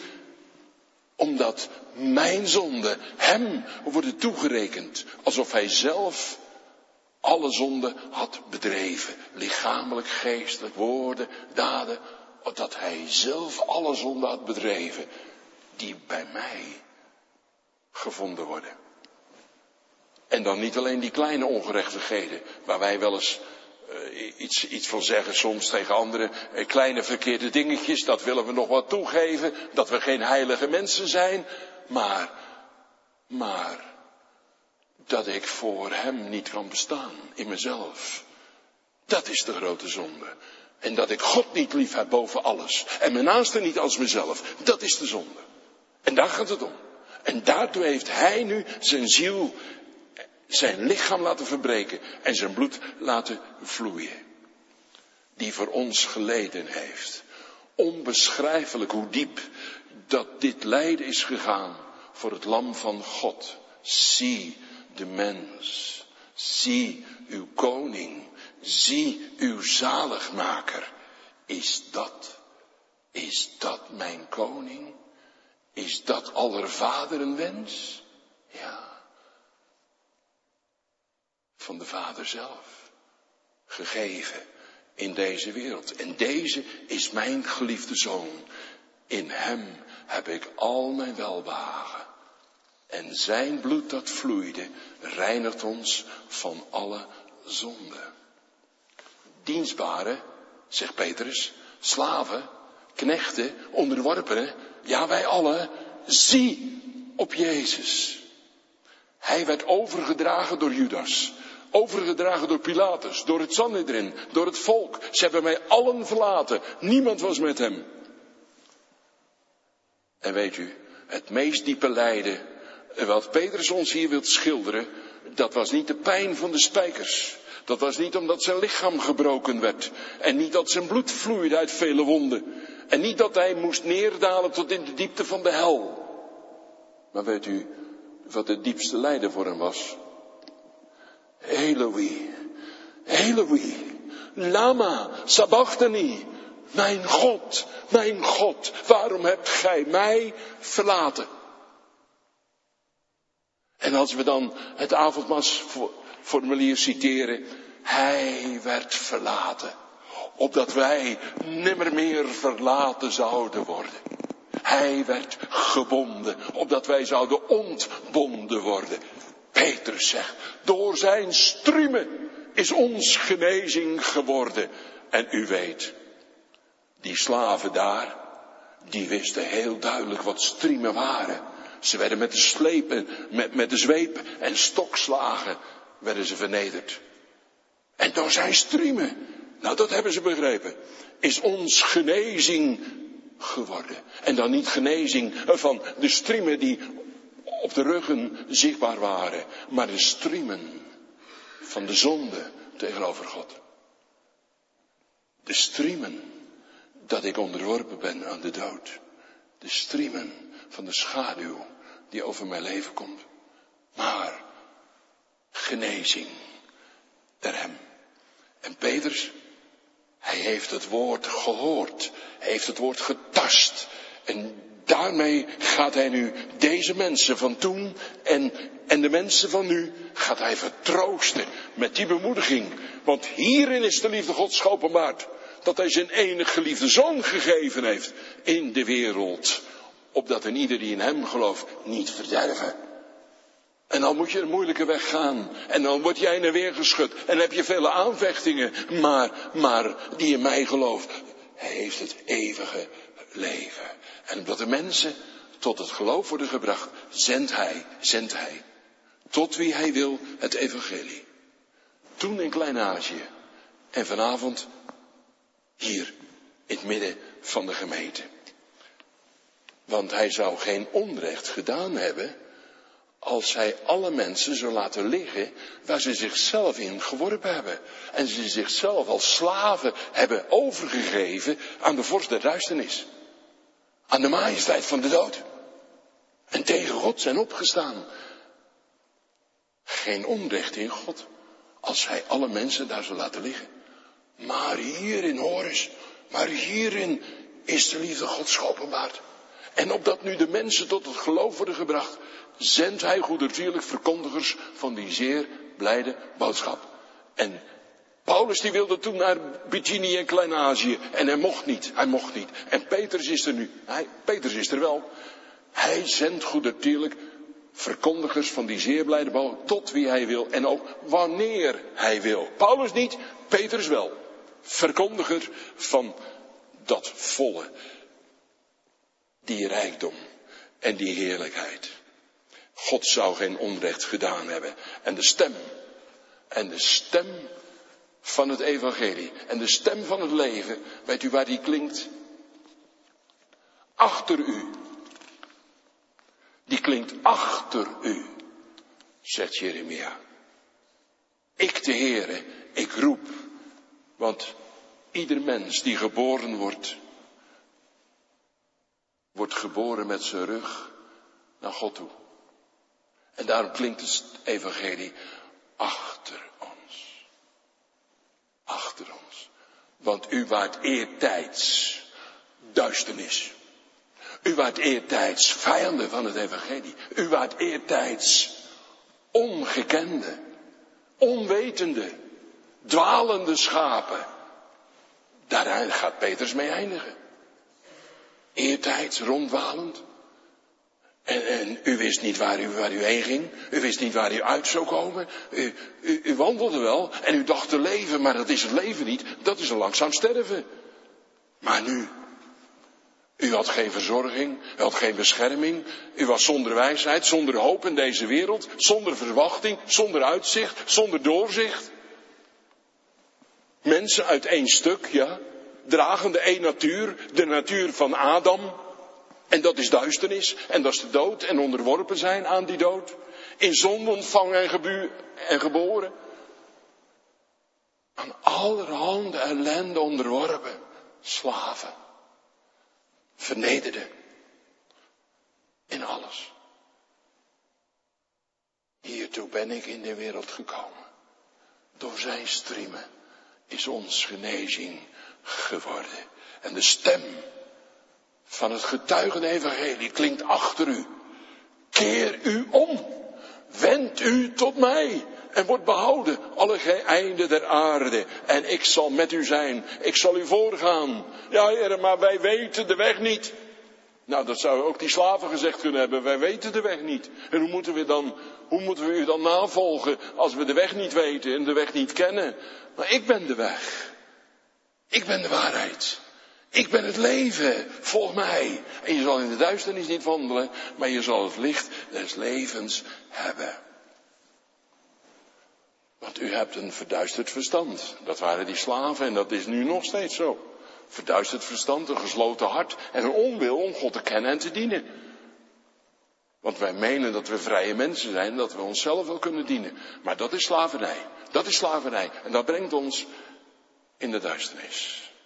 Omdat mijn zonden hem worden toegerekend. Alsof hij zelf alle zonden had bedreven. Lichamelijk, geestelijk, woorden, daden. Dat hij zelf alle zonden had bedreven. Die bij mij gevonden worden. En dan niet alleen die kleine ongerechtigheden. Waar wij wel eens uh, iets, iets van zeggen soms tegen anderen. Uh, kleine verkeerde dingetjes. Dat willen we nog wat toegeven. Dat we geen heilige mensen zijn. Maar, maar. Dat ik voor hem niet kan bestaan. In mezelf. Dat is de grote zonde. En dat ik God niet lief heb boven alles. En mijn naaste niet als mezelf. Dat is de zonde. En daar gaat het om. En daartoe heeft hij nu zijn ziel, zijn lichaam laten verbreken. En zijn bloed laten vloeien. Die voor ons geleden heeft. Onbeschrijfelijk hoe diep dat dit lijden is gegaan. Voor het lam van God. Zie de mens. Zie uw koning. Zie uw zaligmaker. Is dat, is dat mijn koning? Is dat aller vaderen wens? Ja. Van de Vader zelf. Gegeven in deze wereld. En deze is mijn geliefde zoon. In hem heb ik al mijn welbehagen. En zijn bloed dat vloeide, reinigt ons van alle zonde. Dienstbaren, zegt Petrus, slaven, knechten, onderworpenen, ja wij allen, zie op Jezus. Hij werd overgedragen door Judas, overgedragen door Pilatus, door het Sanhedrin, door het volk. Ze hebben mij allen verlaten, niemand was met hem. En weet u, het meest diepe lijden, wat Petrus ons hier wil schilderen, dat was niet de pijn van de spijkers. Dat was niet omdat zijn lichaam gebroken werd. En niet dat zijn bloed vloeide uit vele wonden. En niet dat hij moest neerdalen tot in de diepte van de hel. Maar weet u wat het diepste lijden voor hem was? Eloi, Eloi, lama sabachthani. Mijn God, mijn God, waarom hebt gij mij verlaten? En als we dan het avondmaalsformulier citeren. Hij werd verlaten. Opdat wij nimmer meer verlaten zouden worden. Hij werd gebonden. Opdat wij zouden ontbonden worden. Petrus zegt. Door zijn striemen is ons genezing geworden. En u weet. Die slaven daar. Die wisten heel duidelijk wat striemen waren. Ze werden met de sleep, met, met de zweep en stokslagen werden ze vernederd. En door zijn striemen, nou dat hebben ze begrepen, is ons genezing geworden. En dan niet genezing van de striemen die op de ruggen zichtbaar waren, maar de striemen van de zonde tegenover God. De striemen dat ik onderworpen ben aan de dood. De striemen van de schaduw die over mijn leven komt. Maar genezing der hem. En Petrus, hij heeft het woord gehoord. Hij heeft het woord getast. En daarmee gaat hij nu deze mensen van toen en, en de mensen van nu gaat hij vertroosten met die bemoediging. Want hierin is de liefde Gods geopenbaard. Dat hij zijn enige geliefde zoon gegeven heeft in de wereld. Opdat een ieder die in hem gelooft niet verderven. En dan moet je een moeilijke weg gaan. En dan word jij heen en weer geschud. En dan heb je vele aanvechtingen. Maar, maar die in mij gelooft, hij heeft het eeuwige leven. En omdat de mensen tot het geloof worden gebracht, zendt hij, zendt hij. Tot wie hij wil het evangelie. Toen in Klein-Azië. En vanavond hier in het midden van de gemeente. Want hij zou geen onrecht gedaan hebben als hij alle mensen zou laten liggen waar ze zichzelf in geworpen hebben. En ze zichzelf als slaven hebben overgegeven aan de vorst der duisternis. Aan de majesteit van de dood. En tegen God zijn opgestaan. Geen onrecht in God als hij alle mensen daar zou laten liggen. Maar hierin, hoor eens, maar hierin is de liefde Gods geopenbaard. En opdat nu de mensen tot het geloof worden gebracht, zendt hij goedertierlijk verkondigers van die zeer blijde boodschap. En Paulus die wilde toen naar Bithynië en Klein-Azië en hij mocht niet, hij mocht niet. En Petrus is er nu, hij, Petrus is er wel. Hij zendt goedertierlijk verkondigers van die zeer blijde boodschap tot wie hij wil en ook wanneer hij wil. Paulus niet, Petrus wel. Verkondiger van dat volle, die rijkdom en die heerlijkheid. God zou geen onrecht gedaan hebben. En de stem, en de stem van het evangelie, en de stem van het leven, weet u waar die klinkt? Achter u. Die klinkt achter u, zegt Jeremia. Ik de Heere, ik roep. Want ieder mens die geboren wordt, wordt geboren met zijn rug naar God toe. En daarom klinkt het evangelie achter ons. Achter ons. Want u waart eertijds duisternis. U waart eertijds vijanden van het evangelie. U waart eertijds ongekende, onwetende, dwalende schapen. Daar gaat Petrus mee eindigen. Eertijds rondwalend. En, en u wist niet waar u, waar u heen ging. U wist niet waar u uit zou komen. U, u, u wandelde wel en u dacht te leven, maar dat is het leven niet. Dat is een langzaam sterven. Maar nu, u had geen verzorging, u had geen bescherming. U was zonder wijsheid, zonder hoop in deze wereld. Zonder verwachting, zonder uitzicht, zonder doorzicht. Mensen uit één stuk, ja. Dragende één natuur, de natuur van Adam. En dat is duisternis, en dat is de dood, en onderworpen zijn aan die dood. In zonde ontvangen en, gebu- en geboren. Aan allerhande ellende onderworpen. Slaven. Vernederde. In alles. Hiertoe ben ik in de wereld gekomen. Door zijn striemen is ons genezing geworden. En de stem van het getuigende evangelie klinkt achter u. Keer u om. Wend u tot mij. En wordt behouden alle einden der aarde. En ik zal met u zijn. Ik zal u voorgaan. Ja, heren, maar wij weten de weg niet. Nou, dat zou ook die slaven gezegd kunnen hebben. Wij weten de weg niet. En hoe moeten we dan, hoe moeten we u dan navolgen als we de weg niet weten en de weg niet kennen? Maar ik ben de weg. Ik ben de waarheid. Ik ben het leven. Volg mij. En je zal in de duisternis niet wandelen, maar je zal het licht des levens hebben. Want u hebt een verduisterd verstand. Dat waren die slaven en dat is nu nog steeds zo. Verduisterd verstand, een gesloten hart en een onwil om God te kennen en te dienen. Want wij menen dat we vrije mensen zijn, dat we onszelf wel kunnen dienen. Maar dat is slavernij. Dat is slavernij. En dat brengt ons in de duisternis.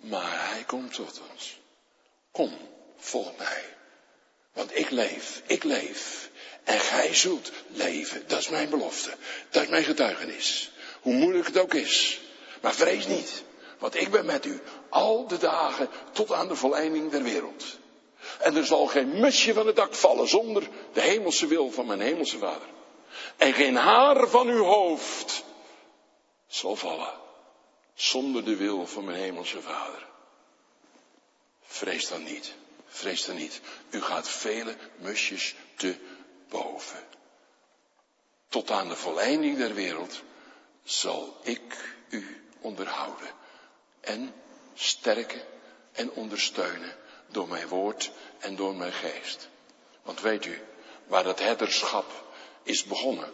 Maar hij komt tot ons. Kom, volg mij. Want ik leef, ik leef. En gij zult leven. Dat is mijn belofte. Dat is mijn getuigenis. Hoe moeilijk het ook is. Maar vrees niet. Want ik ben met u. Al de dagen tot aan de voleinding der wereld. En er zal geen musje van het dak vallen zonder de hemelse wil van mijn hemelse Vader. En geen haar van uw hoofd zal vallen zonder de wil van mijn hemelse Vader. Vrees dan niet. Vrees dan niet. U gaat vele musjes te boven. Tot aan de volleinding der wereld zal ik u onderhouden. En sterken en ondersteunen door mijn woord en door mijn geest. Want weet u, waar het herderschap is begonnen.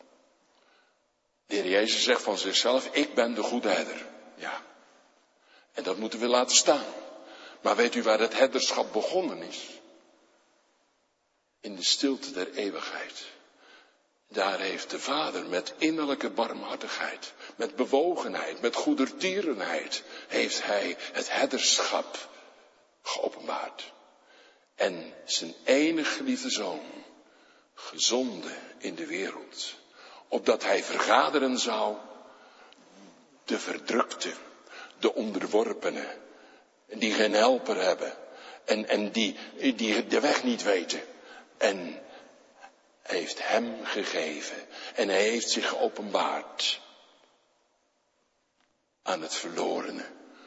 De Heer Jezus zegt van zichzelf, ik ben de goede herder. Ja. En dat moeten we laten staan. Maar weet u waar het herderschap begonnen is? In de stilte der eeuwigheid. Daar heeft de Vader met innerlijke barmhartigheid, met bewogenheid, met goedertierenheid, heeft hij het herderschap geopenbaard. En zijn enige geliefde zoon gezonden in de wereld, opdat hij vergaderen zou de verdrukte, de onderworpenen, die geen helper hebben en, en die, die de weg niet weten. En hij heeft hem gegeven en hij heeft zich geopenbaard aan het verlorene.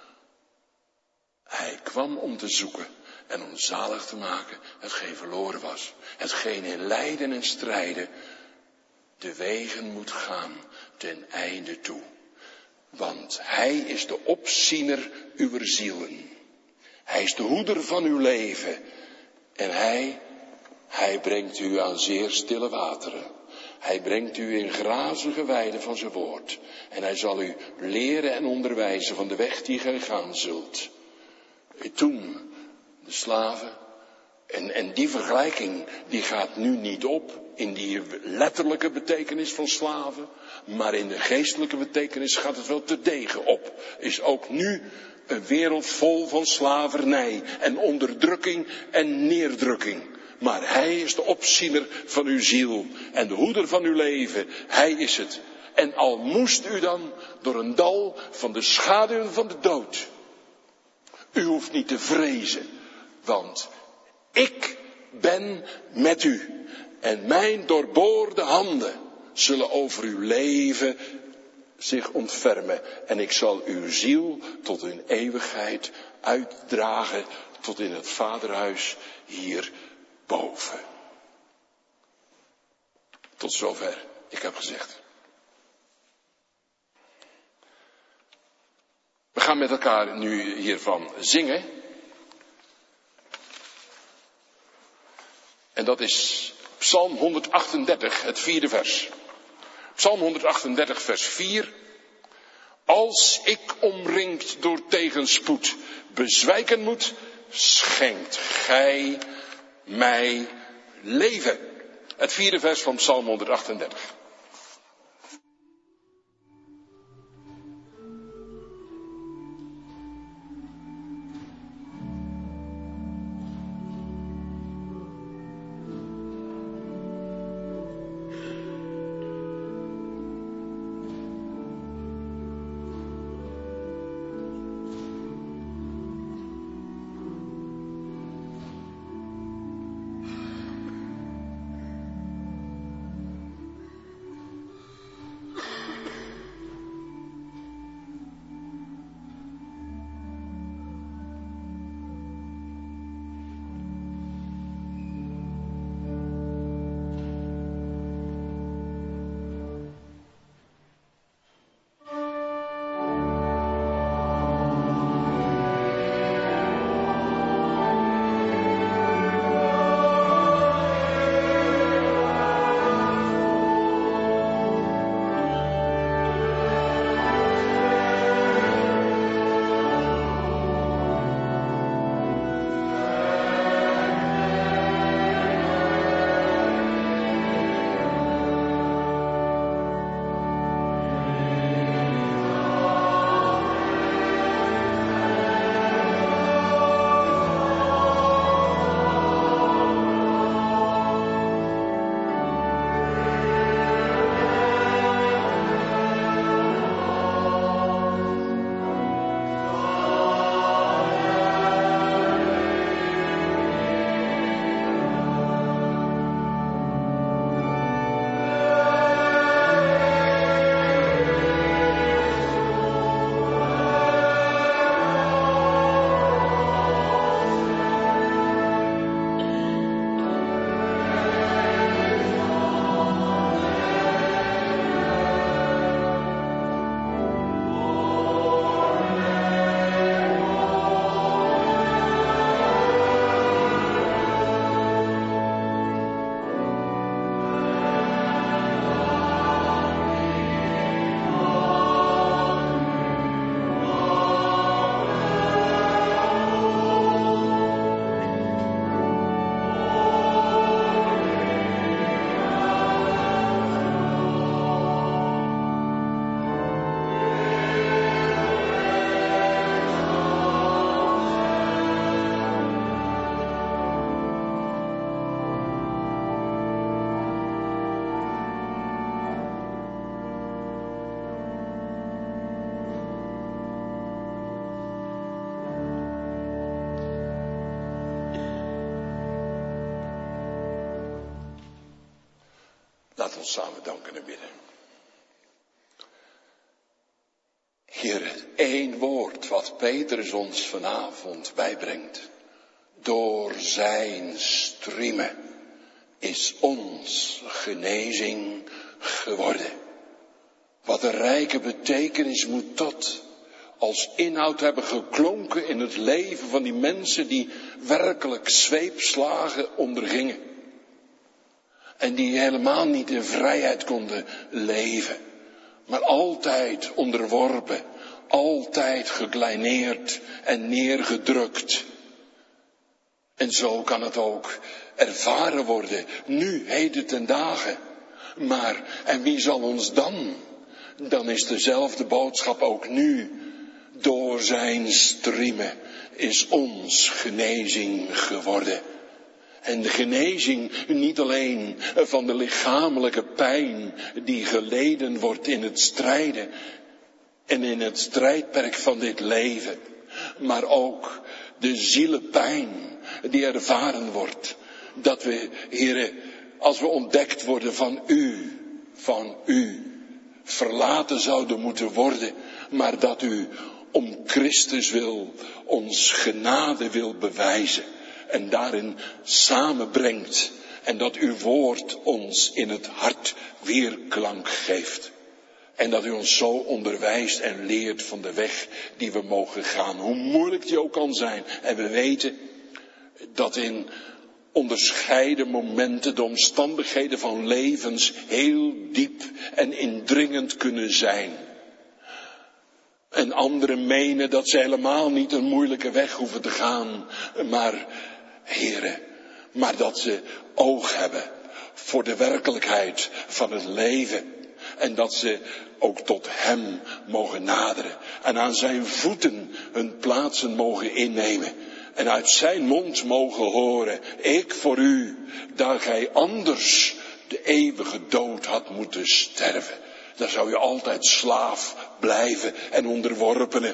Hij kwam om te zoeken en om zalig te maken hetgeen verloren was. Hetgeen in lijden en strijden de wegen moet gaan ten einde toe. Want hij is de opziener uw zielen. Hij is de hoeder van uw leven. En hij, hij brengt u aan zeer stille wateren. Hij brengt u in grazige weiden van zijn woord. En hij zal u leren en onderwijzen van de weg die gij gaan zult. Toen de slaven. En, en die vergelijking die gaat nu niet op in die letterlijke betekenis van slaven. Maar in de geestelijke betekenis gaat het wel terdege op. Is ook nu een wereld vol van slavernij en onderdrukking en neerdrukking. Maar hij is de opziener van uw ziel en de hoeder van uw leven. Hij is het. En al moest u dan door een dal van de schaduwen van de dood. U hoeft niet te vrezen, want ik ben met u. En mijn doorboorde handen zullen over uw leven zich ontfermen. En ik zal uw ziel tot in eeuwigheid uitdragen tot in het vaderhuis hierboven. Tot zover, ik heb gezegd. We gaan met elkaar nu hiervan zingen. En dat is Psalm honderdachtendertig, het vierde vers. Psalm honderdachtendertig, vers vier. Als ik omringd door tegenspoed bezwijken moet, schenkt gij mij leven. Het vierde vers van Psalm honderdachtendertig. ons samen danken en bidden. Heer, één woord wat Petrus ons vanavond bijbrengt. Door zijn striemen is ons genezing geworden. Wat een rijke betekenis moet dat als inhoud hebben geklonken in het leven van die mensen die werkelijk zweepslagen ondergingen. En die helemaal niet in vrijheid konden leven. Maar altijd onderworpen, altijd gekleineerd en neergedrukt. En zo kan het ook ervaren worden, nu heden ten dagen. Maar, en wie zal ons dan? Dan is dezelfde boodschap ook nu. Door zijn striemen is ons genezing geworden. En de genezing niet alleen van de lichamelijke pijn die geleden wordt in het strijden en in het strijdperk van dit leven. Maar ook de zielepijn die ervaren wordt. Dat we, Heere, als we ontdekt worden van u, van u, verlaten zouden moeten worden. Maar dat u om Christus wil, ons genade wil bewijzen. En daarin samenbrengt. En dat uw woord ons in het hart weerklank geeft. En dat u ons zo onderwijst en leert van de weg die we mogen gaan. Hoe moeilijk die ook kan zijn. En we weten dat in onderscheiden momenten de omstandigheden van levens heel diep en indringend kunnen zijn. En anderen menen dat ze helemaal niet een moeilijke weg hoeven te gaan. Maar, Heere, maar dat ze oog hebben voor de werkelijkheid van het leven. En dat ze ook tot hem mogen naderen. En aan zijn voeten hun plaatsen mogen innemen. En uit zijn mond mogen horen, ik voor u, daar gij anders de eeuwige dood had moeten sterven. Dan zou je altijd slaaf blijven en onderworpene.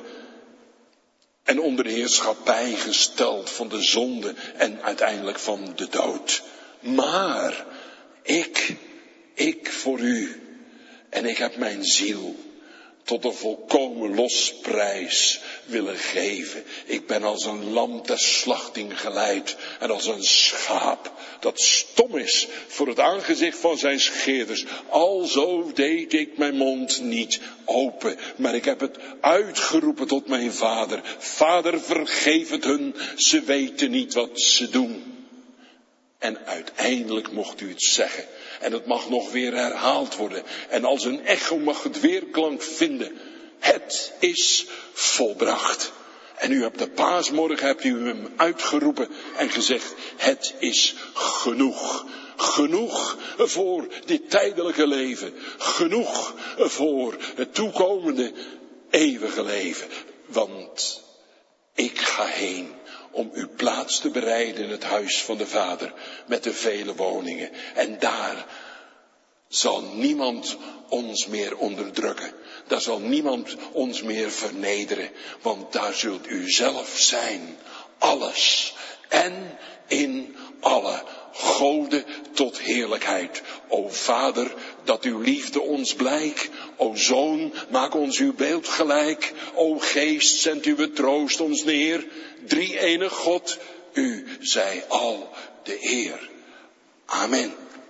En onder de heerschappij gesteld van de zonde en uiteindelijk van de dood. Maar ik, ik voor u. En ik heb mijn ziel tot een volkomen losprijs willen geven. Ik ben als een lam ter slachting geleid en als een schaap dat stom is voor het aangezicht van zijn scheerders. Alzo deed ik mijn mond niet open, maar ik heb het uitgeroepen tot mijn vader. Vader, vergeef het hun, ze weten niet wat ze doen. En uiteindelijk mocht u het zeggen. En het mag nog weer herhaald worden. En als een echo mag het weerklank vinden. Het is volbracht. En u hebt de paasmorgen, hebt u hem uitgeroepen en gezegd, het is genoeg. Genoeg voor dit tijdelijke leven. Genoeg voor het toekomende eeuwige leven. Want ik ga heen om uw plaats te bereiden in het huis van de Vader met de vele woningen. En daar zal niemand ons meer onderdrukken. Daar zal niemand ons meer vernederen. Want daar zult u zelf zijn. Alles en in alle goden tot heerlijkheid. O Vader, dat uw liefde ons blijk. O Zoon, maak ons uw beeld gelijk. O Geest, zend uw troost ons neer. Drie enig God, u zij al de eer. Amen.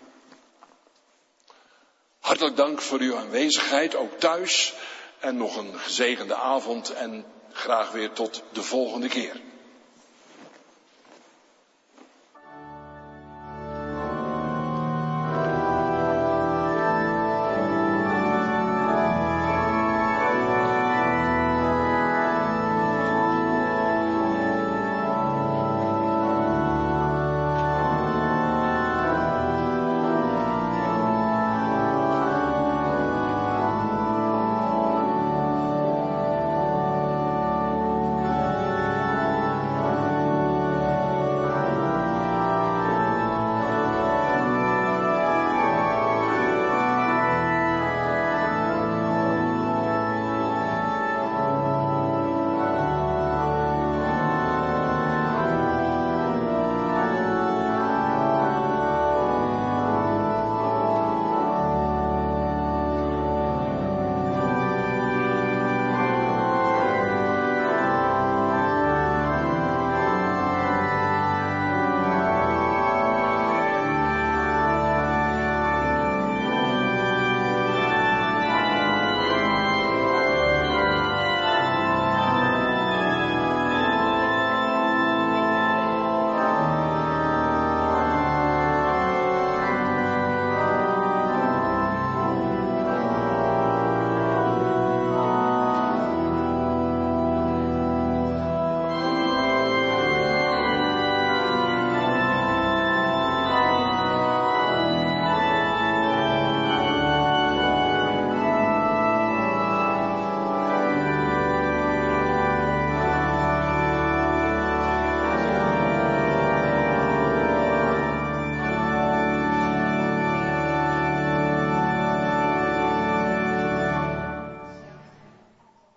Hartelijk dank voor uw aanwezigheid, ook thuis. En nog een gezegende avond en graag weer tot de volgende keer.